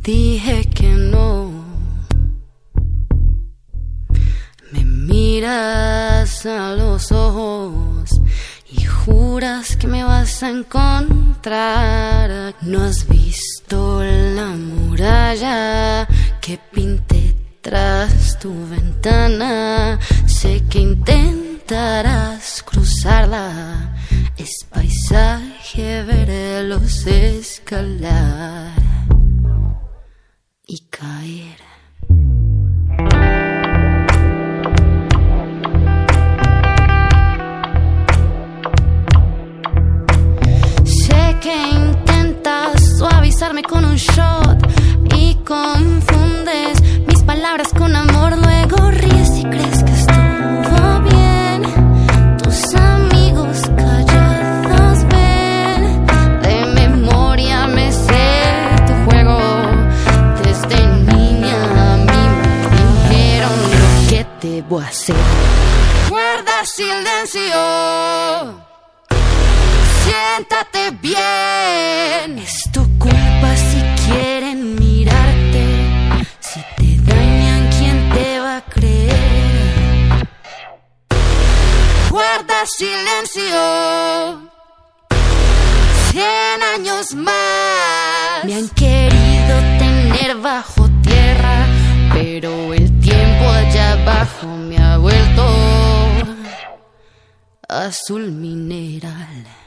dije que no. Me miras a los ojos y juras que me vas a encontrar. No has visto la muralla que pinté tras tu ventana. Sé que intentarás cruzarla. Es paisaje, verlos escalar y caer. Sé que intentas suavizarme con un shot y confundes mis palabras con amor. Luego ríes y crees que estuvo bien. Tus amigos callados ven. De memoria me sé tu juego. Desde niña a mí me dijeron lo que debo hacer. Guarda silencio. Siéntate bien. Es tu culpa si quieren mirarte. Si te dañan, ¿quién te va a creer? Guarda silencio. 100 años más. Me han querido tener bajo tierra, pero el tiempo allá abajo me ha vuelto azul mineral.